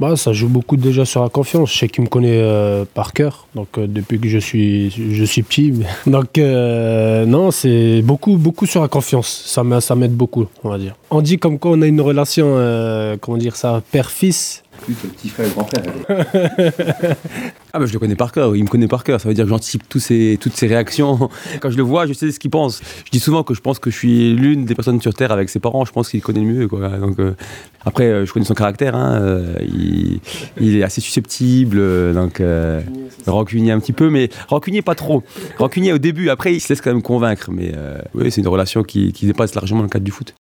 Bah, ça joue beaucoup déjà sur la confiance. Je sais qu'il me connaît par cœur, donc depuis que je suis petit. Donc non, c'est beaucoup sur la confiance. Ça m'aide beaucoup, on va dire. On dit comme quoi on a une relation, comment dire ça, père-fils. Plus le petit frère et le grand frère. Ah bah je le connais par cœur, il me connaît par cœur, ça veut dire que j'anticipe toutes ses réactions. Quand je le vois, je sais ce qu'il pense. Je dis souvent que je pense que je suis l'une des personnes sur Terre avec ses parents, je pense qu'il connaît le mieux, quoi. Donc, après, je connais son caractère, hein, il est assez susceptible, donc rancunier un petit peu, mais rancunier pas trop. Rancunier au début, après il se laisse quand même convaincre, mais oui, c'est une relation qui dépasse largement le cadre du foot.